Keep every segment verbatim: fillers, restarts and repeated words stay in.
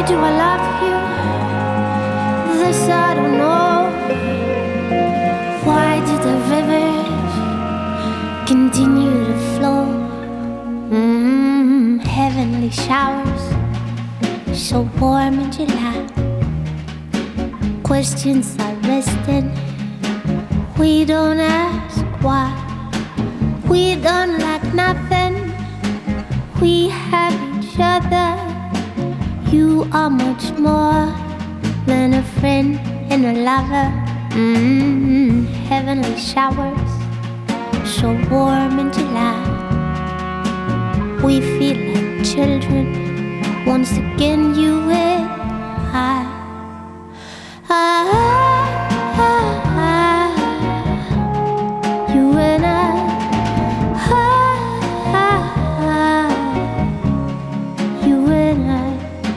do I love you? This I don't know. Why do the rivers continue to flow? Mm, heavenly showers, so warm in July. Questions are resting. We don't ask why. We don't lack nothing. We have each other. You are much more than a friend and a lover. Mm-hmm. Heavenly showers, so warm in July. We feel like children. Once again, you and I. I, I, I you and I. I, I, you and I.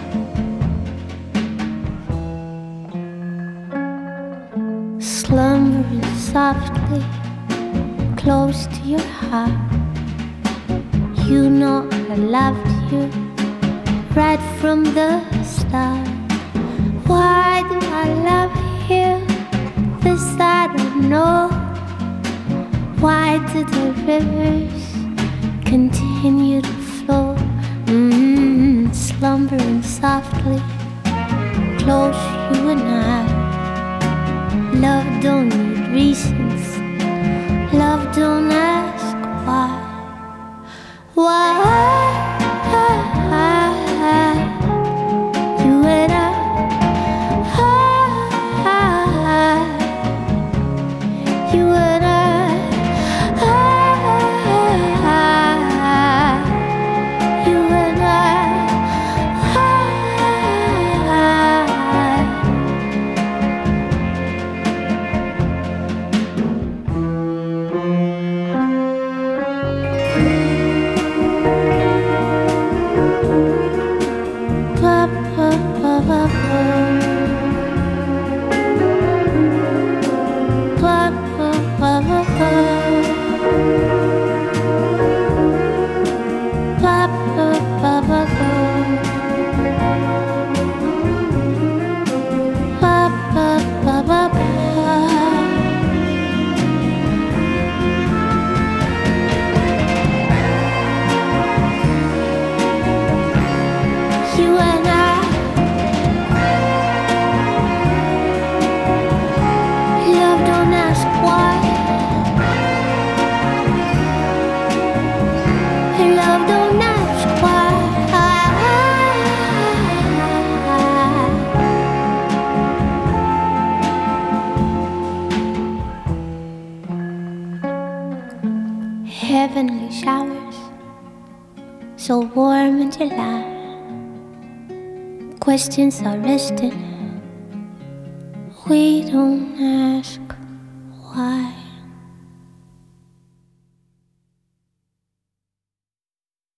Slumbering softly, close to your heart. You know I loved you right from the start. Why do I love you? This I don't know. Why do the rivers continue to flow? Mm-hmm. Slumbering softly, close you and I. Love don't need reasons. Love don't ask why. Why? You and I. You and I. You and I. You and I. Love don't ask why. Love don't ask why. Heavenly showers, so warm in July. Questions are resting. We don't ask why.